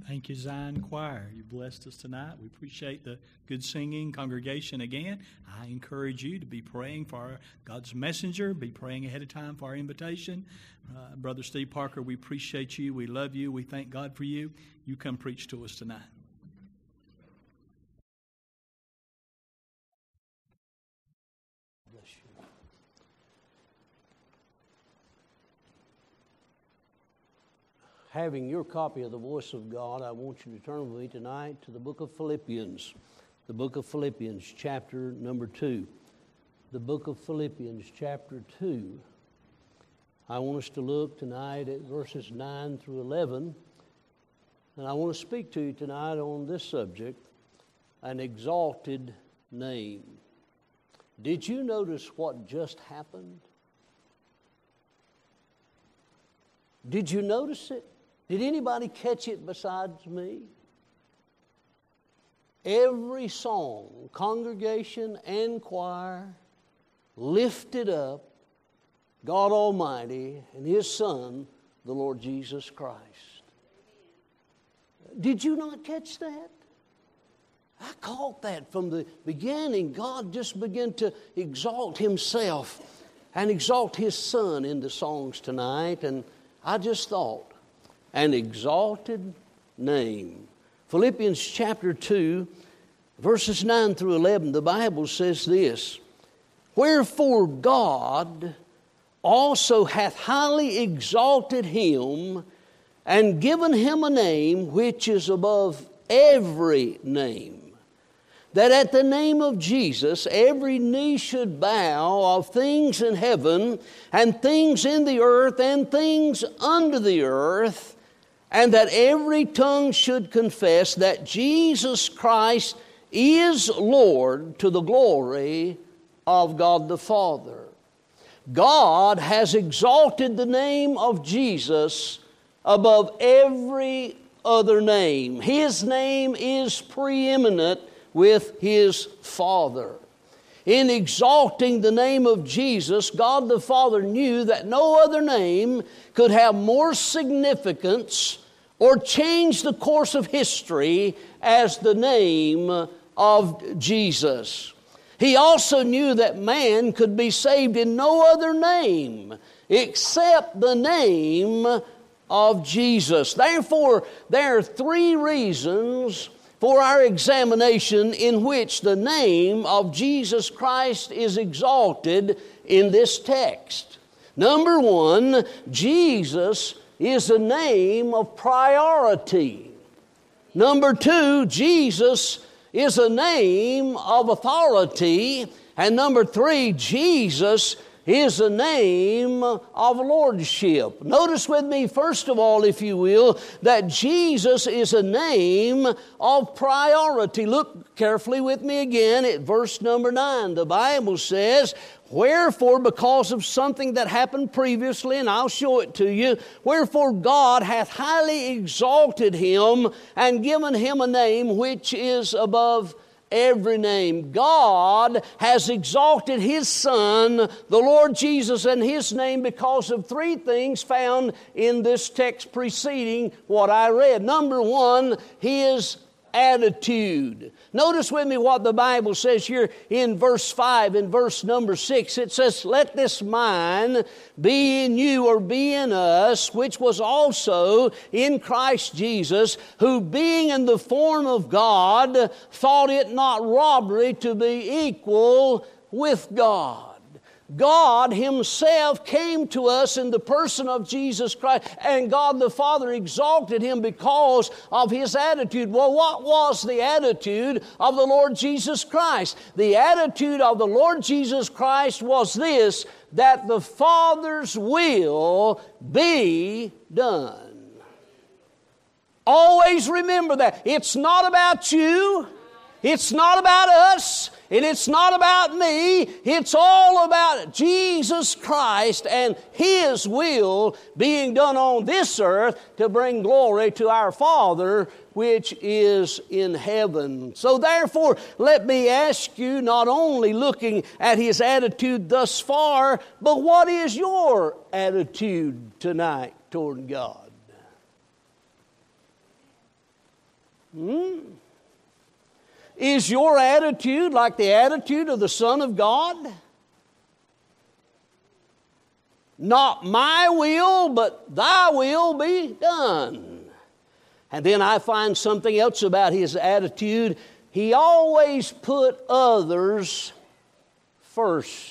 Thank you, Zion Choir. You blessed us tonight. We appreciate the good singing. Congregation, again, I encourage you to be praying for God's messenger. Be praying ahead of time for our invitation. Brother Steve Parker, we appreciate you. We love you. We thank God for you. You come preach to us tonight. Having your copy of the Voice of God, I want you to turn with me tonight to the book of Philippians. The book of Philippians, chapter number 2. The book of Philippians, chapter 2. I want us to look tonight at verses 9 through 11. And I want to speak to you tonight on this subject, an exalted name. Did you notice what just happened? Did you notice it? Did anybody catch it besides me? Every song, congregation and choir, lifted up God Almighty and His Son, the Lord Jesus Christ. Did you not catch that? I caught that from the beginning. God just began to exalt Himself and exalt His Son in the songs tonight. And I just thought, an exalted name. Philippians chapter 2, verses 9 through 11, the Bible says this: Wherefore God also hath highly exalted Him, and given Him a name which is above every name, that at the name of Jesus every knee should bow, of things in heaven, and things in the earth, and things under the earth, and that every tongue should confess that Jesus Christ is Lord, to the glory of God the Father. God has exalted the name of Jesus above every other name. His name is preeminent with His Father. In exalting the name of Jesus, God the Father knew that no other name could have more significance or change the course of history as the name of Jesus. He also knew that man could be saved in no other name except the name of Jesus. Therefore, there are three reasons for our examination in which the name of Jesus Christ is exalted in this text. Number one, Jesus is a name of priority. Number two, Jesus is a name of authority. And number three, Jesus is a name of lordship. Notice with me, first of all, if you will, that Jesus is a name of priority. Look carefully with me again at verse number 9. The Bible says, Wherefore, because of something that happened previously, and I'll show it to you, wherefore God hath highly exalted Him and given Him a name which is above every name. God has exalted His Son, the Lord Jesus, and His name because of three things found in this text preceding what I read. Number one, His attitude. Notice with me what the Bible says here in verse 5 and verse number 6. It says, Let this mind be in you, or be in us, which was also in Christ Jesus, who being in the form of God, thought it not robbery to be equal with God. God Himself came to us in the person of Jesus Christ, and God the Father exalted Him because of His attitude. Well, what was the attitude of the Lord Jesus Christ? The attitude of the Lord Jesus Christ was this, that the Father's will be done. Always remember that. It's not about you. It's not about us. And it's not about me. It's all about Jesus Christ and His will being done on this earth to bring glory to our Father which is in heaven. So therefore, let me ask you, not only looking at His attitude thus far, but what is your attitude tonight toward God? Is your attitude like the attitude of the Son of God? Not my will, but thy will be done. And then I find something else about his attitude. He always put others first.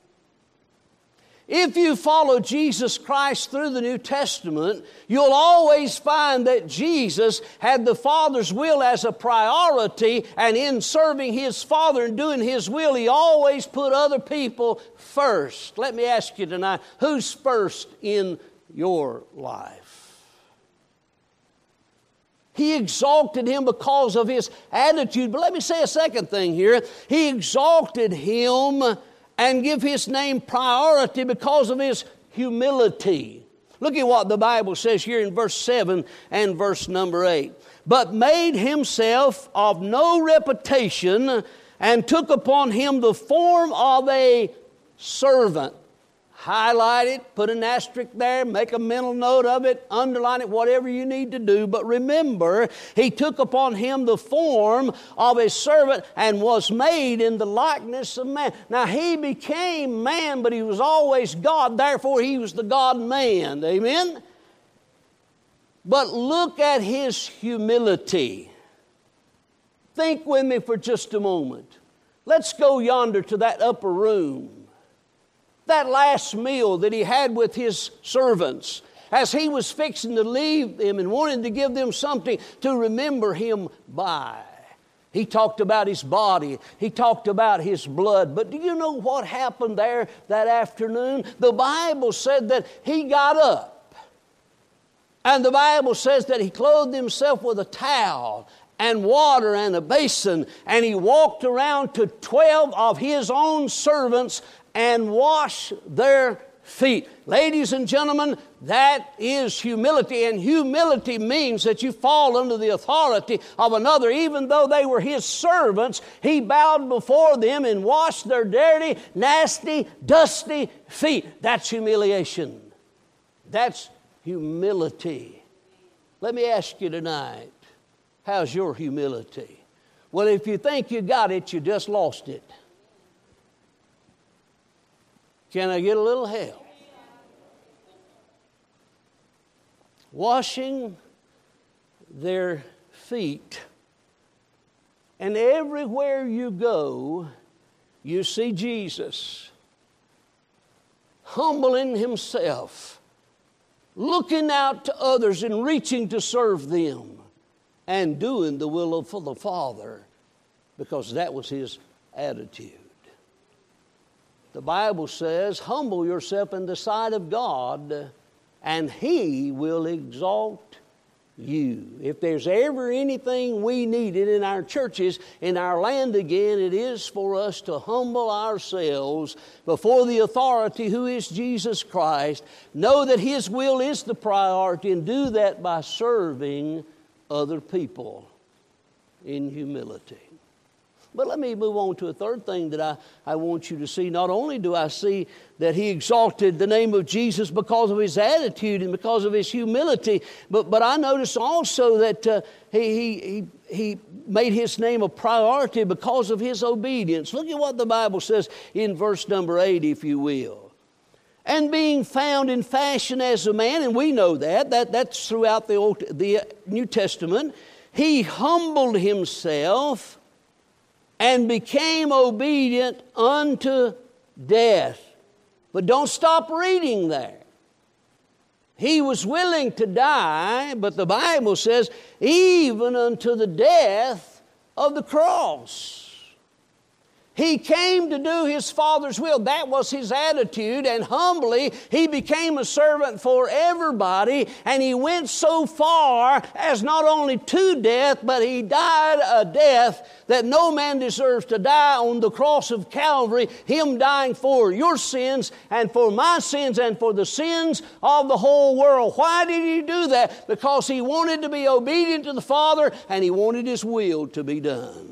If you follow Jesus Christ through the New Testament, you'll always find that Jesus had the Father's will as a priority, and in serving His Father and doing His will, He always put other people first. Let me ask you tonight, who's first in your life? He exalted Him because of His attitude. But let me say a second thing here. He exalted Him and give His name priority because of His humility. Look at what the Bible says here in verse 7 and verse number 8. But made Himself of no reputation, and took upon Him the form of a servant. Highlight it, put an asterisk there, make a mental note of it, underline it, whatever you need to do. But remember, He took upon Him the form of a servant and was made in the likeness of man. Now, He became man, but He was always God. Therefore, He was the God-man. Amen? But look at His humility. Think with me for just a moment. Let's go yonder to that upper room. That last meal that He had with His servants, as He was fixing to leave them and wanted to give them something to remember Him by. He talked about His body. He talked about His blood. But do you know what happened there that afternoon? The Bible said that He got up. And the Bible says that He clothed Himself with a towel and water and a basin. And He walked around to 12 of His own servants and wash their feet. Ladies and gentlemen, that is humility. And humility means that you fall under the authority of another. Even though they were His servants, He bowed before them and washed their dirty, nasty, dusty feet. That's humiliation. That's humility. Let me ask you tonight, how's your humility? Well, if you think you got it, you just lost it. Can I get a little help? Washing their feet. And everywhere you go, you see Jesus humbling Himself, looking out to others and reaching to serve them, and doing the will of the Father, because that was His attitude. The Bible says, humble yourself in the sight of God, and He will exalt you. If there's ever anything we needed in our churches, in our land again, it is for us to humble ourselves before the authority who is Jesus Christ. Know that His will is the priority, and do that by serving other people in humility. But let me move on to a third thing that I want you to see. Not only do I see that He exalted the name of Jesus because of His attitude and because of His humility, but I notice also that he made His name a priority because of His obedience. Look at what the Bible says in verse number 8, if you will. And being found in fashion as a man, and we know that's throughout the New Testament, He humbled Himself and became obedient unto death. But don't stop reading there. He was willing to die, but the Bible says, even unto the death of the cross. He came to do His Father's will. That was His attitude. And humbly, He became a servant for everybody. And He went so far as not only to death, but He died a death that no man deserves to die on the cross of Calvary. Him dying for your sins and for my sins and for the sins of the whole world. Why did He do that? Because He wanted to be obedient to the Father, and He wanted His will to be done.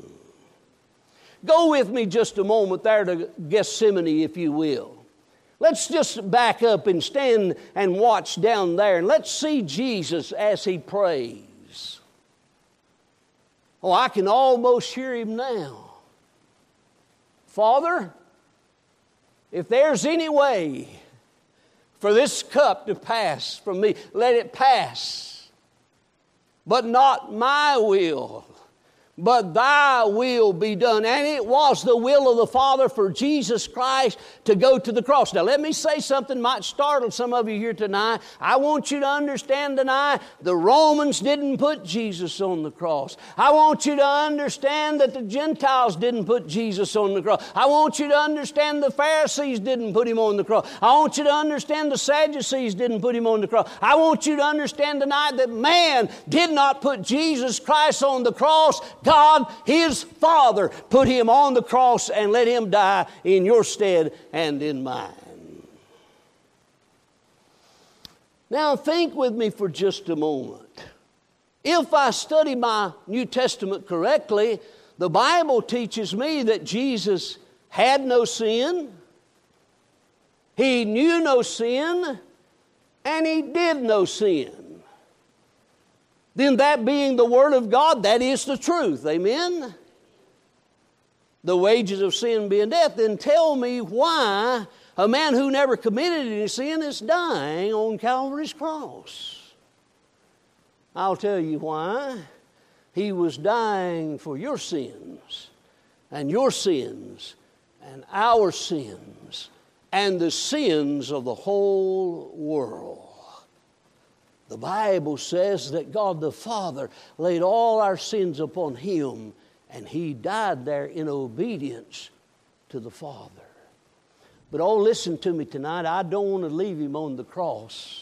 Go with me just a moment there to Gethsemane, if you will. Let's just back up and stand and watch down there, and let's see Jesus as He prays. Oh, I can almost hear him now. Father, if there's any way for this cup to pass from me, let it pass. But not my will, but thy will be done. And it was the will of the Father for Jesus Christ to go to the cross. Now let me say something might startle some of you here tonight. I want you to understand tonight, the Romans didn't put Jesus on the cross. I want you to understand that the Gentiles didn't put Jesus on the cross. I want you to understand the Pharisees didn't put him on the cross. I want you to understand the Sadducees didn't put him on the cross. I want you to understand tonight that man did not put Jesus Christ on the cross. God, His Father, put Him on the cross and let Him die in your stead and in mine. Now think with me for just a moment. If I study my New Testament correctly, the Bible teaches me that Jesus had no sin, He knew no sin, and He did no sin. Then that being the Word of God, that is the truth. Amen? The wages of sin being death. Then tell me why a man who never committed any sin is dying on Calvary's cross. I'll tell you why. He was dying for your sins and our sins and the sins of the whole world. The Bible says that God the Father laid all our sins upon Him, and He died there in obedience to the Father. But oh, listen to me tonight. I don't want to leave Him on the cross.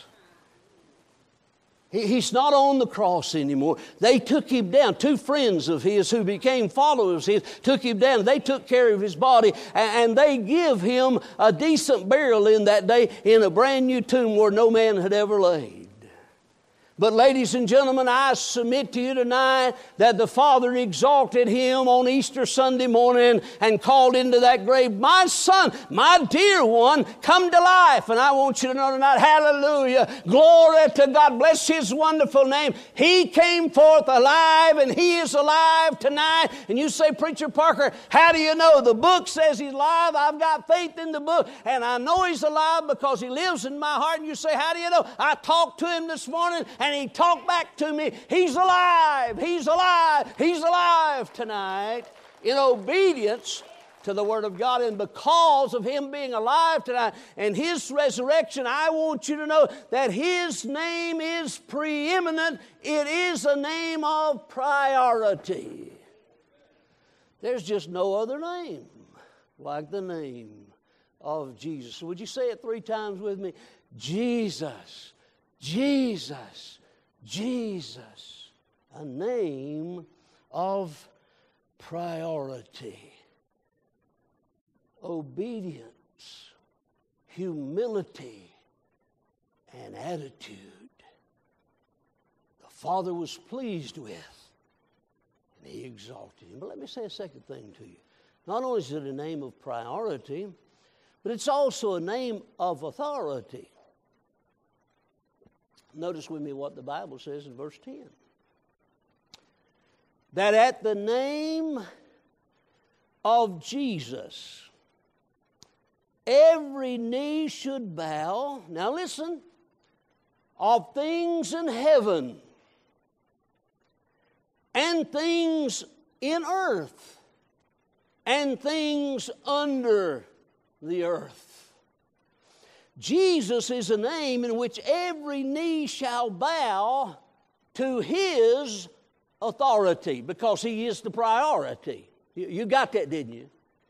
He's not on the cross anymore. They took Him down. Two friends of His who became followers of His took Him down. They took care of His body, and they give Him a decent burial in that day in a brand new tomb where no man had ever laid. But ladies and gentlemen, I submit to you tonight that the Father exalted Him on Easter Sunday morning and called into that grave, my son, my dear one, come to life. And I want you to know tonight, hallelujah, glory to God, bless His wonderful name. He came forth alive, and He is alive tonight. And you say, Preacher Parker, how do you know? The book says He's alive. I've got faith in the book, and I know He's alive because He lives in my heart. And you say, how do you know? I talked to Him this morning, and He talked back to me. He's alive. He's alive. He's alive tonight in obedience to the Word of God. And because of Him being alive tonight and His resurrection, I want you to know that His name is preeminent. It is a name of priority. There's just no other name like the name of Jesus. So would you say it 3 times with me? Jesus, Jesus, Jesus, a name of priority. Obedience, humility, and attitude. The Father was pleased with, and He exalted Him. But let me say a second thing to you. Not only is it a name of priority, but it's also a name of authority. Notice with me what the Bible says in verse 10. That at the name of Jesus, every knee should bow. Now listen, of things in heaven and things in earth and things under the earth. Jesus is a name in which every knee shall bow to His authority because He is the priority. You got that, didn't you?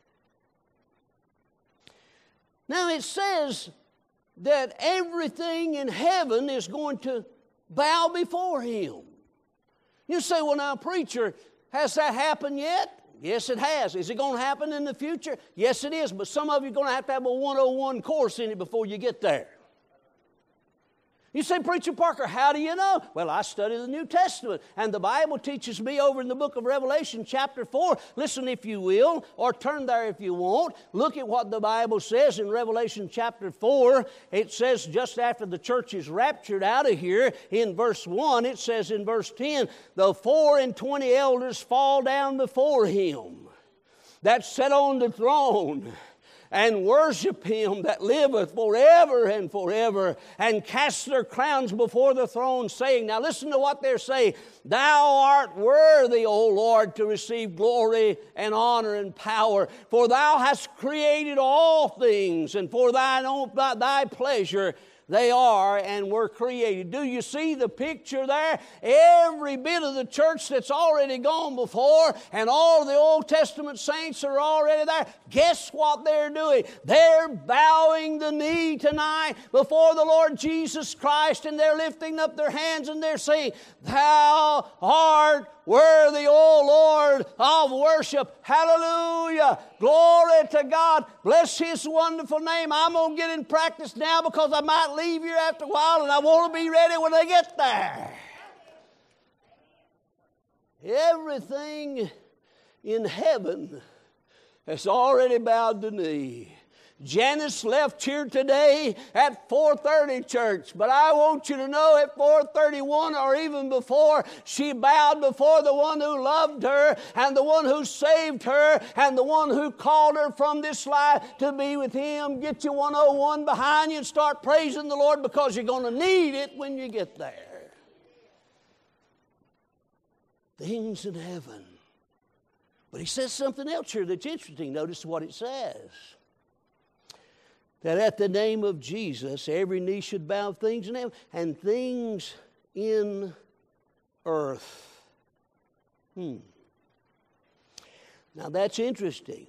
Now it says that everything in heaven is going to bow before Him. You say, well now preacher, has that happened yet? Yes, it has. Is it going to happen in the future? Yes, it is. But some of you are going to have a 101 course in it before you get there. You say, Preacher Parker, how do you know? Well, I study the New Testament, and the Bible teaches me over in the book of Revelation chapter 4. Listen if you will, or turn there if you won't. Look at what the Bible says in Revelation chapter 4. It says just after the church is raptured out of here, in verse 1, it says in verse 10, the 24 elders fall down before Him that sat on the throne, and worship Him that liveth forever and forever, and cast their crowns before the throne, saying, now listen to what they're saying, Thou art worthy, O Lord, to receive glory and honor and power, for Thou hast created all things, and for Thy pleasure they are and were created. Do you see the picture there? Every bit of the church that's already gone before, and all the Old Testament saints are already there. Guess what they're doing? They're bowing the knee tonight before the Lord Jesus Christ, and they're lifting up their hands and they're saying, Thou art worthy, O Lord, of worship. Hallelujah. Glory to God. Bless His wonderful name. I'm going to get in practice now because I might leave here after a while, and I want to be ready when I get there. Everything in heaven has already bowed the knee. Janice left here today at 4:30 church, but I want you to know at 4:31 or even before, she bowed before the one who loved her and the one who saved her and the one who called her from this life to be with Him. Get your 101 behind you and start praising the Lord, because you're going to need it when you get there. Things in heaven. But He says something else here that's interesting. Notice what it says. That at the name of Jesus, every knee should bow, things in heaven and things in earth. Now that's interesting.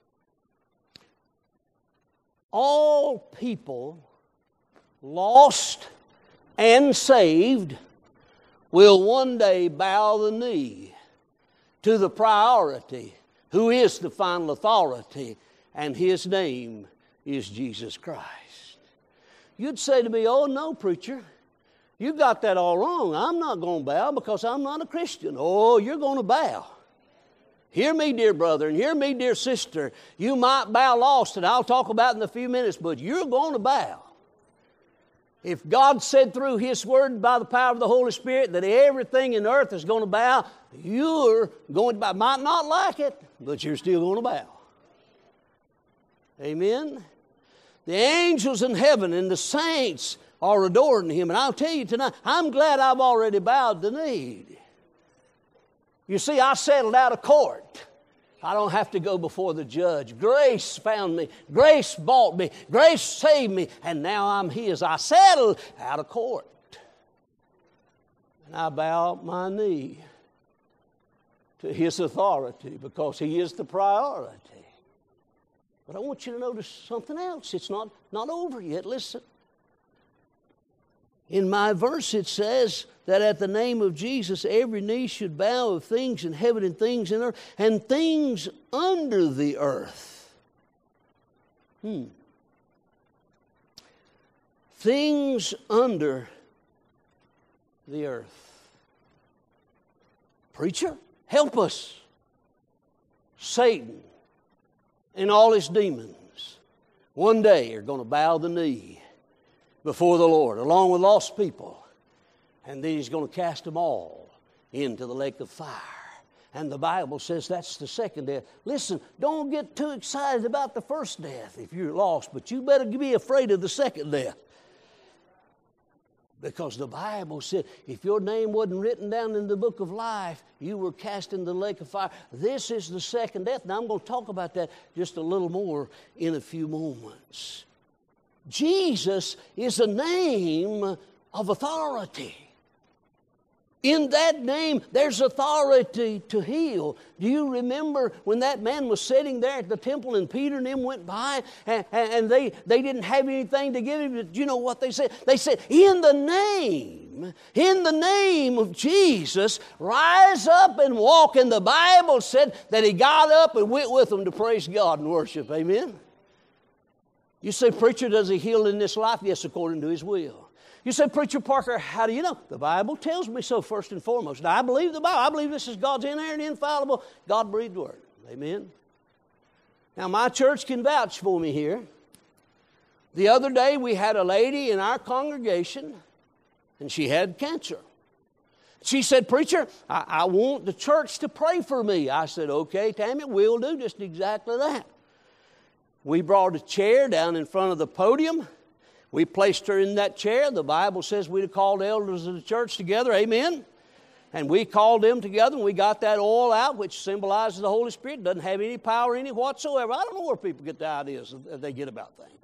All people, lost and saved, will one day bow the knee to the priority, who is the final authority, and His name is Jesus Christ. You'd say to me, oh no, preacher, you got that all wrong. I'm not going to bow because I'm not a Christian. Oh, you're going to bow. Hear me, dear brother, and hear me, dear sister. You might bow lost, and I'll talk about it in a few minutes, but you're going to bow. If God said through His Word by the power of the Holy Spirit that everything in earth is going to bow, you're going to bow. Might not like it, but you're still going to bow. Amen? The angels in heaven and the saints are adoring Him. And I'll tell you tonight, I'm glad I've already bowed the knee. You see, I settled out of court. I don't have to go before the judge. Grace found me. Grace bought me. Grace saved me. And now I'm His. I settled out of court. And I bow my knee to His authority because He is the priority. But I want you to notice something else. It's not over yet. Listen. In my verse it says that at the name of Jesus every knee should bow, of things in heaven and things in earth and things under the earth. Things under the earth. Preacher, help us. Satan and all his demons one day are going to bow the knee before the Lord, along with lost people. And then He's going to cast them all into the lake of fire. And the Bible says that's the second death. Listen, don't get too excited about the first death if you're lost, but you better be afraid of the second death. Because the Bible said, if your name wasn't written down in the book of life, you were cast in the lake of fire. This is the second death. Now, I'm going to talk about that just a little more in a few moments. Jesus is a name of authority. In that name, there's authority to heal. Do you remember when that man was sitting there at the temple and Peter and them went by and they didn't have anything to give him? Do you know what they said? They said, in the name of Jesus, rise up and walk. And the Bible said that he got up and went with them to praise God and worship. Amen? You say, preacher, does He heal in this life? Yes, according to His will. You say, Preacher Parker, how do you know? The Bible tells me so, first and foremost. Now, I believe the Bible. I believe this is God's inerrant, infallible, God-breathed Word. Amen? Now, my church can vouch for me here. The other day, we had a lady in our congregation, and she had cancer. She said, Preacher, I want the church to pray for me. I said, okay, Tammy, we'll do just exactly that. We brought a chair down in front of the podium. We placed her in that chair. The Bible says we'd have called elders of the church together. Amen? And we called them together, and we got that oil out, which symbolizes the Holy Spirit. Doesn't have any power in it whatsoever. I don't know where people get the ideas that they get about things.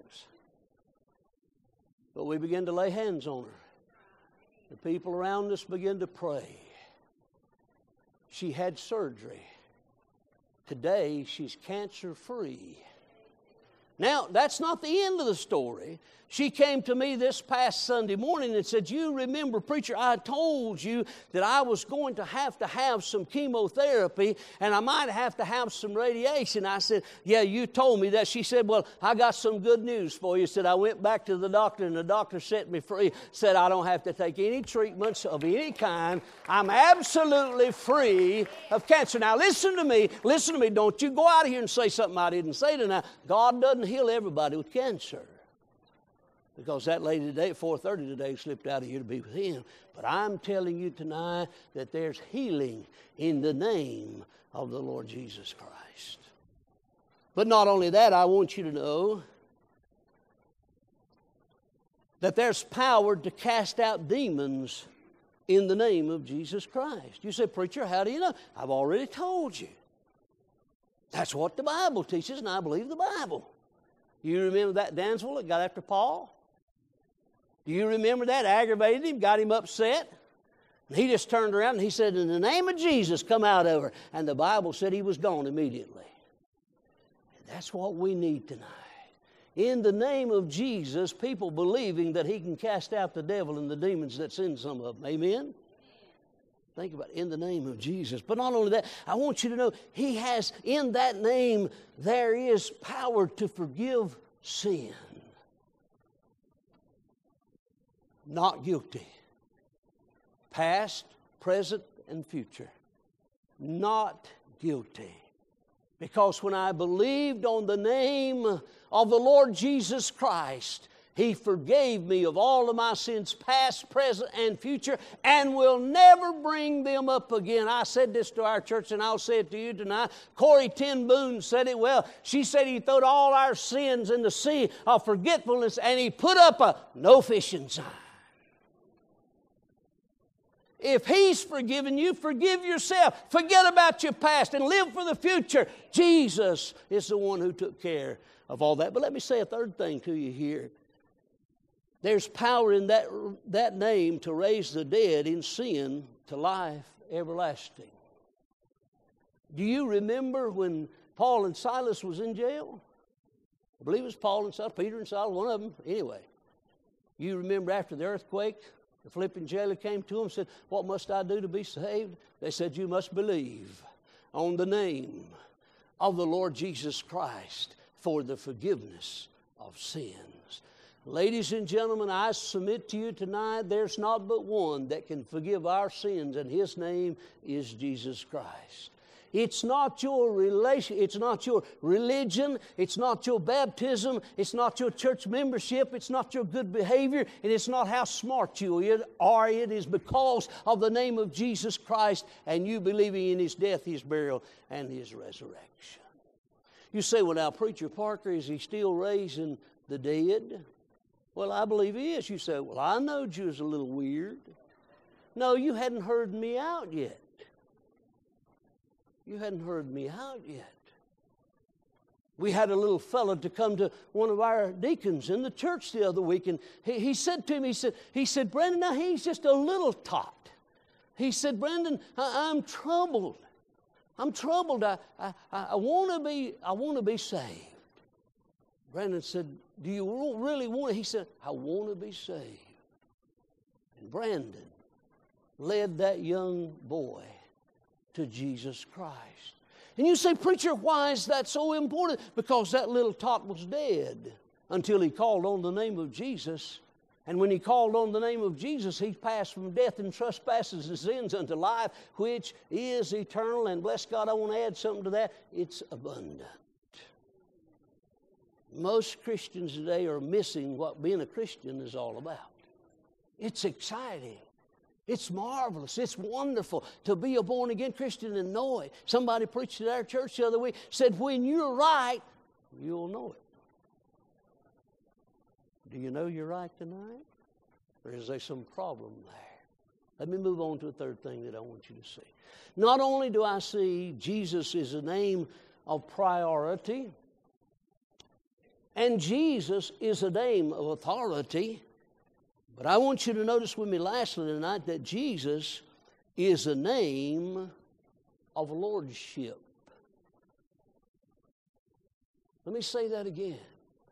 But we began to lay hands on her. The people around us began to pray. She had surgery. Today, she's cancer-free. Now, that's not the end of the story. She came to me this past Sunday morning and said, you remember, preacher, I told you that I was going to have some chemotherapy and I might have to have some radiation. I said, yeah, you told me that. She said, well, I got some good news for you. Said, I went back to the doctor and the doctor set me free. Said, I don't have to take any treatments of any kind. I'm absolutely free of cancer. Now, listen to me. Listen to me. Don't you go out of here and say something I didn't say tonight. God doesn't heal everybody with cancer. Because that lady today at 4:30 today slipped out of here to be with Him. But I'm telling you tonight that there's healing in the name of the Lord Jesus Christ. But not only that, I want you to know that there's power to cast out demons in the name of Jesus Christ. You say, preacher, how do you know? I've already told you. That's what the Bible teaches, and I believe the Bible. You remember that damsel that got after Paul? Do you remember that? Aggravated him, got him upset. And he just turned around and he said, in the name of Jesus, come out of her. And the Bible said he was gone immediately. And that's what we need tonight. In the name of Jesus, people believing that He can cast out the devil and the demons that's in some of them. Amen? Think about it, in the name of Jesus. But not only that, I want you to know He has, in that name, there is power to forgive sin. Not guilty. Past, present, and future. Not guilty. Because when I believed on the name of the Lord Jesus Christ, He forgave me of all of my sins, past, present, and future, and will never bring them up again. I said this to our church, and I'll say it to you tonight. Corrie ten Boom said it well. She said He throwed all our sins in the sea of forgetfulness, and He put up a no fishing sign. If He's forgiven you, forgive yourself. Forget about your past and live for the future. Jesus is the one who took care of all that. But let me say a third thing to you here. There's power in that name to raise the dead in sin to life everlasting. Do you remember when Paul and Silas was in jail? I believe it was Paul and Silas, Peter and Silas, one of them. Anyway, you remember after the earthquake, the Philippian jailer came to them and said, what must I do to be saved? They said, you must believe on the name of the Lord Jesus Christ for the forgiveness of sins. Ladies and gentlemen, I submit to you tonight, there's not but one that can forgive our sins, and His name is Jesus Christ. It's not your relation, it's not your religion, it's not your baptism, it's not your church membership, it's not your good behavior, and it's not how smart you are. It is because of the name of Jesus Christ and you believing in His death, His burial, and His resurrection. You say, well now, Preacher Parker, is He still raising the dead? Well, I believe He is. You say, well, I knowed you was a little weird. No, you hadn't heard me out yet. You hadn't heard me out yet. We had a little fellow to come to one of our deacons in the church the other week, and he said to me, he said, Brandon, now he's just a little tot. He said, Brandon, I'm troubled. I'm troubled. I want to be saved. Brandon said, do you really want it? He said, I want to be saved. And Brandon led that young boy to Jesus Christ. And you say, preacher, why is that so important? Because that little tot was dead. until he called on the name of Jesus. And when he called on the name of Jesus, he passed from death and trespasses and sins unto life, which is eternal. And bless God, I want to add something to that. It's abundant. Most Christians today are missing what being a Christian is all about. It's exciting. It's marvelous. It's wonderful to be a born-again Christian and know it. Somebody preached at our church the other week, said, when you're right, you'll know it. Do you know you're right tonight? Or is there some problem there? Let me move on to a third thing that I want you to see. Not only do I see Jesus is a name of priority, and Jesus is a name of authority, but I want you to notice with me lastly tonight that Jesus is a name of lordship. Let me say that again.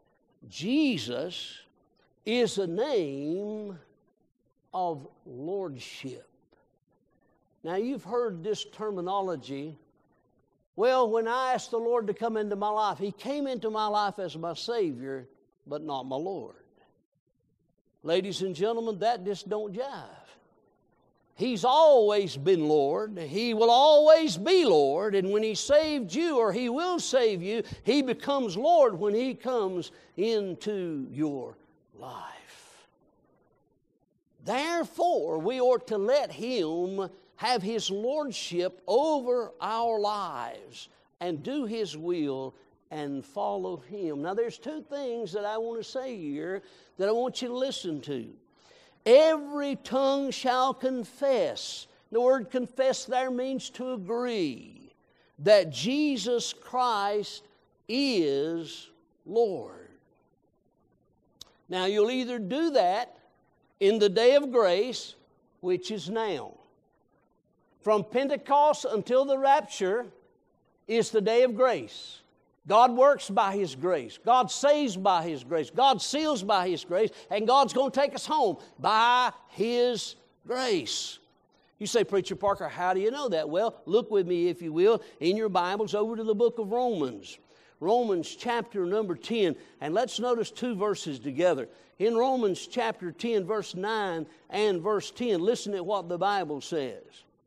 Jesus is a name of lordship. Now, you've heard this terminology. Well, when I asked the Lord to come into my life, He came into my life as my Savior, but not my Lord. Ladies and gentlemen, that just don't jive. He's always been Lord. He will always be Lord. And when He saved you, or He will save you, He becomes Lord when He comes into your life. Therefore, we ought to let Him have His lordship over our lives and do His will and follow Him. Now, there's two things that I want to say here that I want you to listen to. Every tongue shall confess. The word confess there means to agree that Jesus Christ is Lord. Now, you'll either do that in the day of grace, which is now. From Pentecost until the rapture is the day of grace. God works by His grace. God saves by His grace. God seals by His grace. And God's going to take us home by His grace. You say, Preacher Parker, how do you know that? Well, look with me, if you will, in your Bibles over to the book of Romans. Romans chapter number 10. And let's notice two verses together. In Romans chapter 10, verse 9 and verse 10, listen to what the Bible says.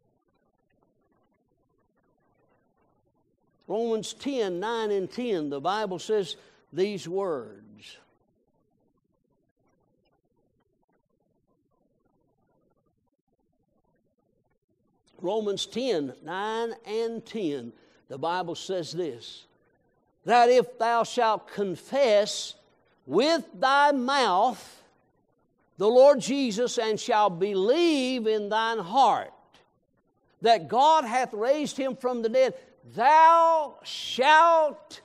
Romans 10, 9 and 10, the Bible says these words. Romans 10, 9 and 10, the Bible says this, that if thou shalt confess with thy mouth the Lord Jesus, and shalt believe in thine heart that God hath raised Him from the dead, thou shalt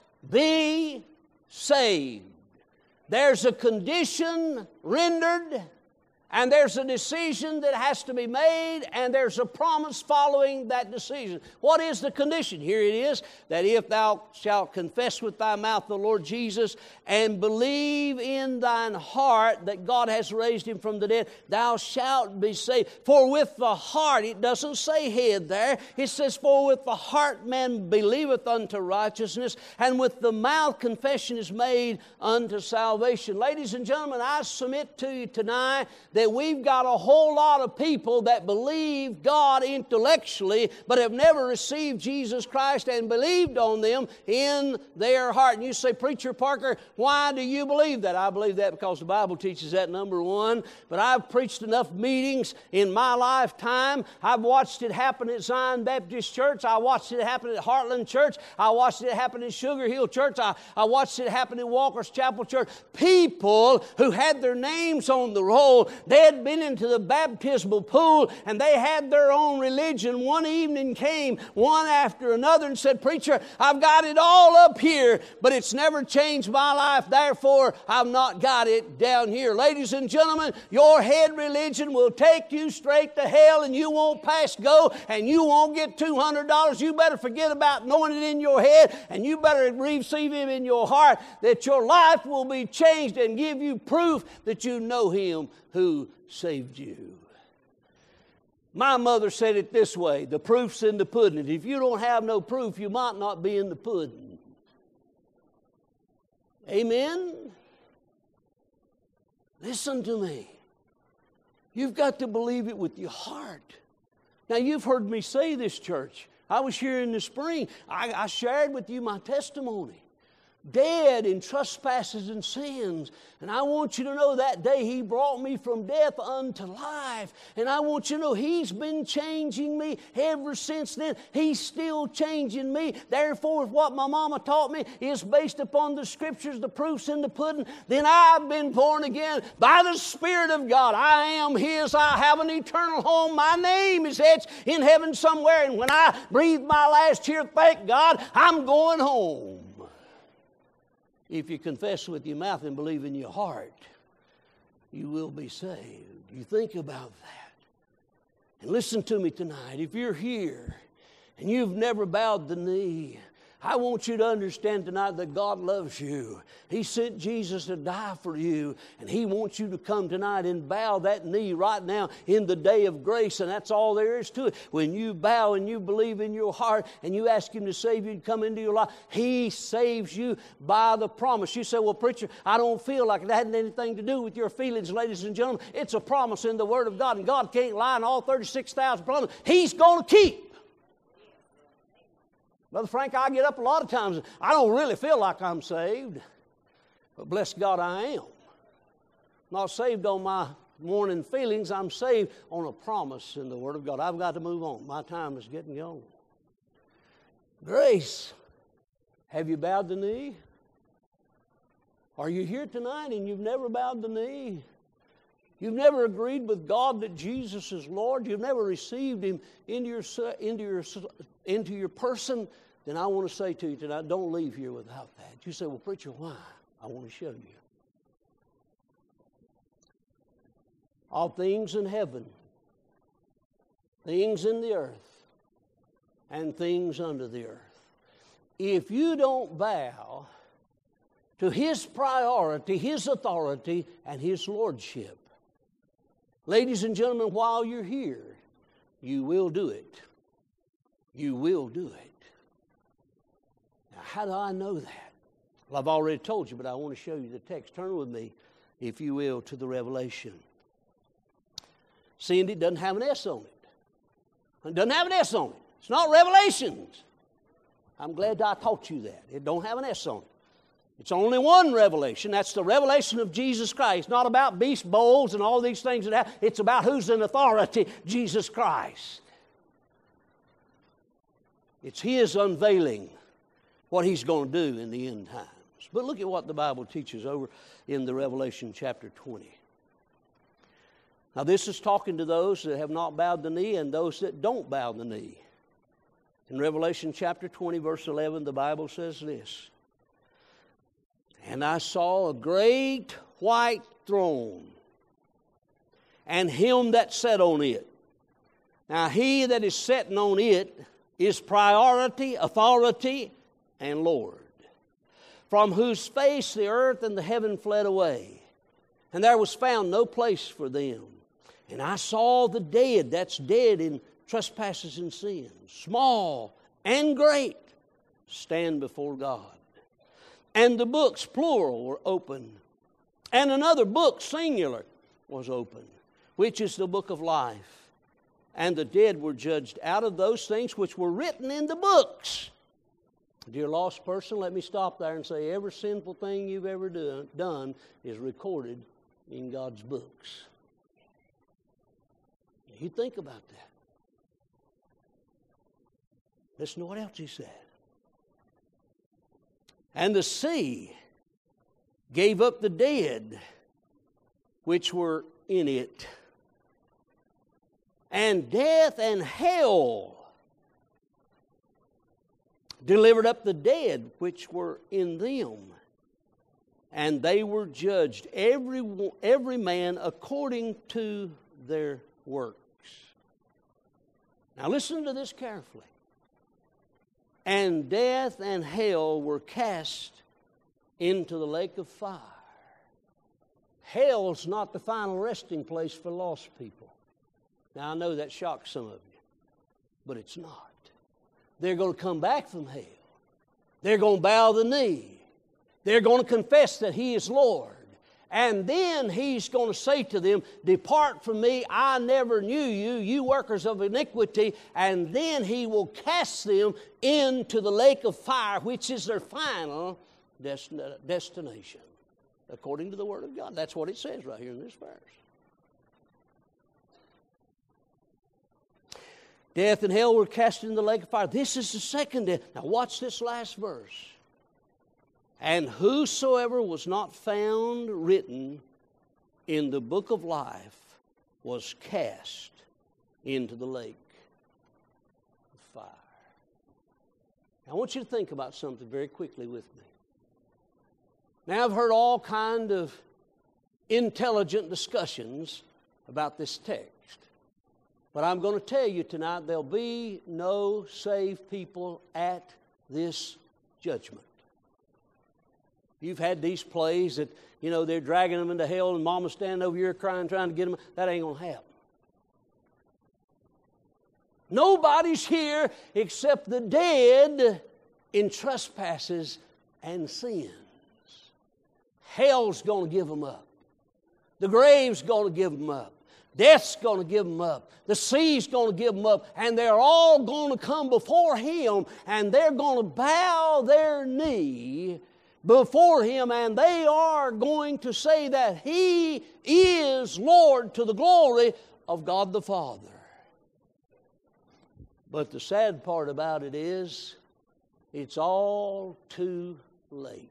be saved. There's a condition rendered, and there's a decision that has to be made, and there's a promise following that decision. What is the condition? Here it is, that if thou shalt confess with thy mouth the Lord Jesus, and believe in thine heart that God has raised Him from the dead, thou shalt be saved. For with the heart, it doesn't say head there, it says, for with the heart man believeth unto righteousness, and with the mouth confession is made unto salvation. Ladies and gentlemen, I submit to you tonight that we've got a whole lot of people that believe God intellectually, but have never received Jesus Christ and believed on them in their heart. And you say, Preacher Parker, why do you believe that? I believe that because the Bible teaches that, number one. But I've preached enough meetings in my lifetime. I've watched it happen at Zion Baptist Church. I watched it happen at Heartland Church. I watched it happen in Sugar Hill Church. I watched it happen in Walker's Chapel Church. People who had their names on the roll, they had been into the baptismal pool, and they had their own religion. One evening came one after another and said, Preacher, I've got it all up here, but it's never changed my life. Therefore, I've not got it down here. Ladies and gentlemen, your head religion will take you straight to hell, and you won't pass go, and you won't get $200. You better forget about knowing it in your head, and you better receive Him in your heart, that your life will be changed and give you proof that you know Him who saved you. My mother said it this way, the proof's in the pudding. If you don't have no proof, you might not be in the pudding. Amen? Listen to me. You've got to believe it with your heart. Now, you've heard me say this, church. I was here in the spring. I shared with you my testimony. Dead in trespasses and sins. And I want you to know that day He brought me from death unto life. And I want you to know He's been changing me ever since then. He's still changing me. Therefore, if what my mama taught me is based upon the Scriptures, the proofs in the pudding, then I've been born again by the Spirit of God. I am His. I have an eternal home. My name is etched in heaven somewhere. And when I breathe my last here, thank God, I'm going home. If you confess with your mouth and believe in your heart, you will be saved. You think about that. And listen to me tonight. If you're here and you've never bowed the knee, I want you to understand tonight that God loves you. He sent Jesus to die for you, and He wants you to come tonight and bow that knee right now in the day of grace, and that's all there is to it. When you bow and you believe in your heart and you ask Him to save you and come into your life, He saves you by the promise. You say, well, preacher, I don't feel like it had anything to do with your feelings, ladies and gentlemen. It's a promise in the Word of God, and God can't lie in all 36,000 promises. He's going to keep. Brother Frank, I get up a lot of times. I don't really feel like I'm saved. But bless God, I am. Not saved on my morning feelings. I'm saved on a promise in the Word of God. I've got to move on. My time is getting gone. Grace. Have you bowed the knee? Are you here tonight and you've never bowed the knee? You've never agreed with God that Jesus is Lord. You've never received Him into your person. Then I want to say to you tonight, don't leave here without that. You say, well, preacher, why? I want to show you. All things in heaven, things in the earth, and things under the earth. If you don't bow to His priority, His authority, and His lordship, ladies and gentlemen, while you're here, you will do it. You will do it. Now, how do I know that? Well, I've already told you, but I want to show you the text. Turn with me, if you will, to the Revelation. See, and it doesn't have an S on it. It doesn't have an S on it. It's not Revelations. I'm glad I taught you that. It don't have an S on it. It's only one revelation. That's the revelation of Jesus Christ. It's not about beast bowls and all these things that happen. It's about who's in authority, Jesus Christ. It's His unveiling what He's going to do in the end times. But look at what the Bible teaches over in the Revelation chapter 20. Now this is talking to those that have not bowed the knee and those that don't bow the knee. In Revelation chapter 20, verse 11, the Bible says this. And I saw a great white throne, and Him that sat on it. Now He that is sitting on it is priority, authority, and Lord, from whose face the earth and the heaven fled away, and there was found no place for them. And I saw the dead, that's dead in trespasses and sins, small and great, stand before God. And the books, plural, were open. And another book, singular, was open, which is the book of life. And the dead were judged out of those things which were written in the books. Dear lost person, let me stop there and say every sinful thing you've ever done is recorded in God's books. You think about that. Listen to what else He said. And the sea gave up the dead which were in it, and death and hell delivered up the dead which were in them, and they were judged every man according to their works. Now listen to this carefully. And death and hell were cast into the lake of fire. Hell's not the final resting place for lost people. Now I know that shocks some of you, but it's not. They're going to come back from hell. They're going to bow the knee. They're going to confess that He is Lord. And then He's going to say to them, depart from me, I never knew you, you workers of iniquity. And then He will cast them into the lake of fire, which is their final destination, according to the Word of God. That's what it says right here in this verse. Death and hell were cast into the lake of fire. This is the second death. Now watch this last verse. And whosoever was not found written in the book of life was cast into the lake of fire. Now, I want you to think about something very quickly with me. Now, I've heard all kind of intelligent discussions about this text. But I'm going to tell you tonight, there'll be no saved people at this judgment. You've had these plays that, they're dragging them into hell and mama's standing over here crying, trying to get them. That ain't going to happen. Nobody's here except the dead in trespasses and sins. Hell's going to give them up. The grave's going to give them up. Death's going to give them up. The sea's going to give them up. And they're all going to come before Him, and they're going to bow their knee before Him, and they are going to say that He is Lord to the glory of God the Father. But the sad part about it is, it's all too late.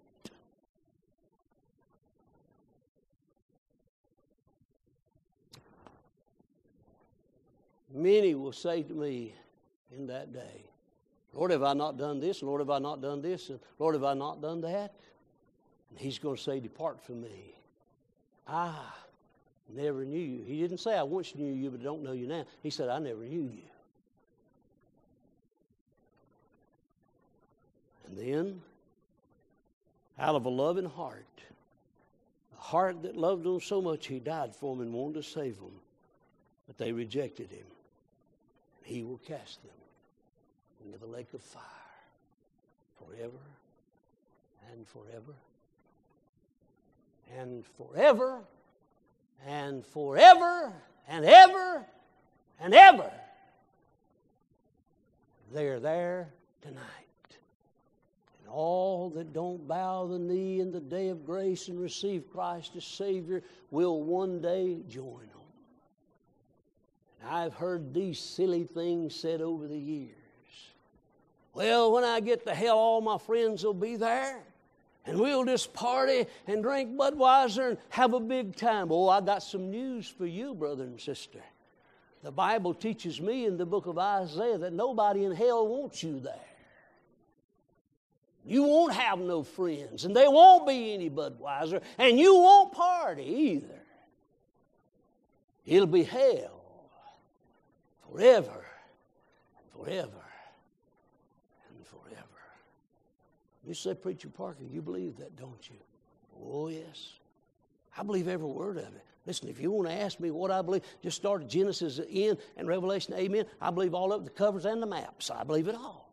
Many will say to me in that day, Lord, have I not done this? Lord, have I not done this? And Lord, have I not done that? And He's going to say, depart from me. I never knew you. He didn't say, I once knew you, but I don't know you now. He said, I never knew you. And then, out of a loving heart, a heart that loved them so much, He died for them and wanted to save them. But they rejected Him. He will cast them into the lake of fire forever and forever and forever and forever and ever and ever. They're there tonight. And all that don't bow the knee in the day of grace and receive Christ as Savior will one day join them. I've heard these silly things said over the years. Well, when I get to hell, all my friends will be there, and we'll just party and drink Budweiser and have a big time. Oh, I got some news for you, brother and sister. The Bible teaches me in the book of Isaiah that nobody in hell wants you there. You won't have no friends, and there won't be any Budweiser, and you won't party either. It'll be hell. Forever and forever and forever. You say, Preacher Parker, you believe that, don't you? Oh, yes. I believe every word of it. Listen, if you want to ask me what I believe, just start at Genesis in and Revelation, amen. I believe all of it, the covers and the maps. I believe it all.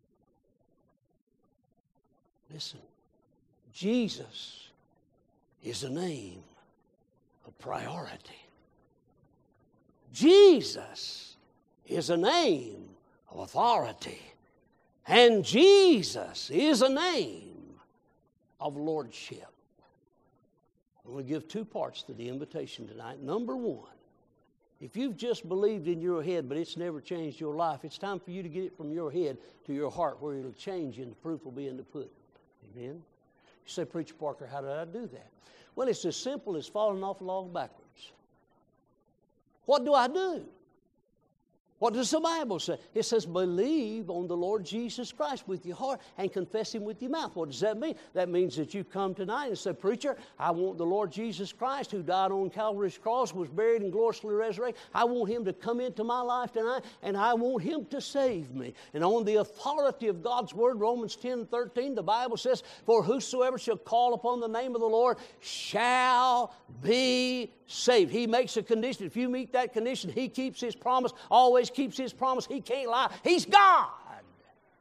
Listen, Jesus is a name of priority. Jesus is a name of authority. And Jesus is a name of lordship. I'm going to give two parts to the invitation tonight. Number one, if you've just believed in your head but it's never changed your life, it's time for you to get it from your head to your heart where it'll change you and the proof will be in the pudding. Amen? You say, Preacher Parker, how did I do that? Well, it's as simple as falling off a log backwards. What do I do? What does the Bible say? It says, believe on the Lord Jesus Christ with your heart and confess Him with your mouth. What does that mean? That means that you come tonight and say, Preacher, I want the Lord Jesus Christ who died on Calvary's cross, was buried and gloriously resurrected. I want Him to come into my life tonight, and I want Him to save me. And on the authority of God's Word, Romans 10:13, the Bible says, for whosoever shall call upon the name of the Lord shall be saved. He makes a condition. If you meet that condition, He keeps His promise, always keeps His promise. He can't lie. He's God.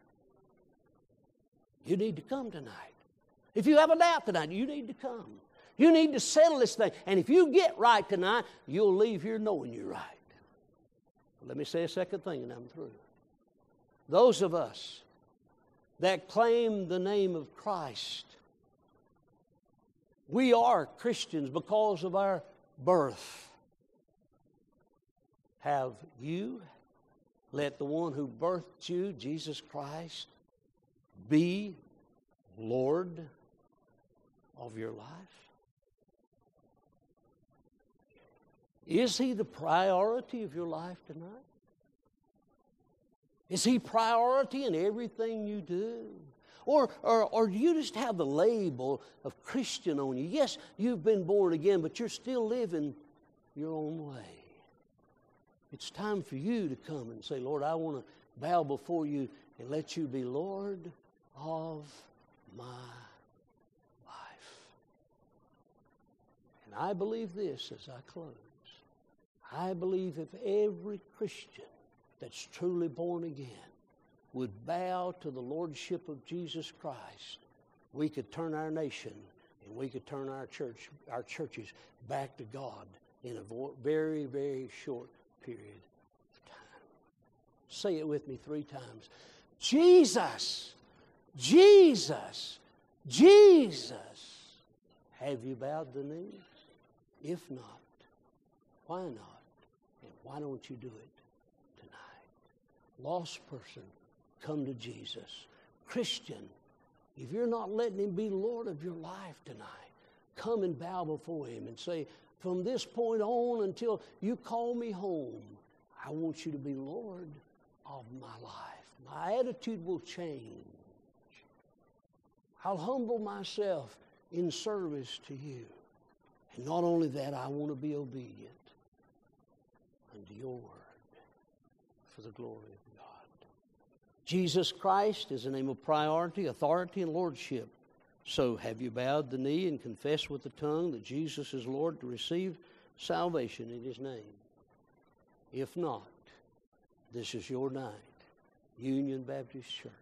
You need to come tonight. If you have a doubt tonight, you need to come. You need to settle this thing. And if you get right tonight, you'll leave here knowing you're right. Let me say a second thing and I'm through. Those of us that claim the name of Christ, we are Christians because of our birth. Have you let the one who birthed you, Jesus Christ, be Lord of your life? Is He the priority of your life tonight? Is He priority in everything you do? Or do you just have the label of Christian on you? Yes, you've been born again, but you're still living your own way. It's time for you to come and say, Lord, I want to bow before you and let you be Lord of my life. And I believe this as I close. I believe if every Christian that's truly born again would bow to the Lordship of Jesus Christ, we could turn our nation and we could turn our churches back to God in a very, very short period of time. Say it with me 3 times. Jesus, Jesus, Jesus. Have you bowed the knee? If not, why not? And why don't you do it tonight? Lost person, come to Jesus. Christian, if you're not letting Him be Lord of your life tonight, come and bow before Him and say, from this point on until you call me home, I want you to be Lord of my life. My attitude will change. I'll humble myself in service to you. And not only that, I want to be obedient unto your word for the glory of God. Jesus Christ is a name of priority, authority, and lordship. So have you bowed the knee and confessed with the tongue that Jesus is Lord to receive salvation in His name? If not, this is your night. Union Baptist Church.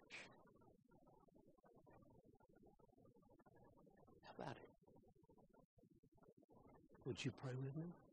How about it? Would you pray with me?